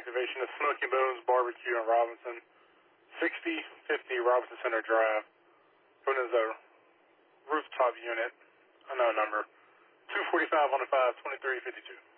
activation of Smoky Bones Barbecue in Robinson, 6050 Robinson Center Drive. Known as a rooftop unit, unknown number, 245 on the 5, 2352.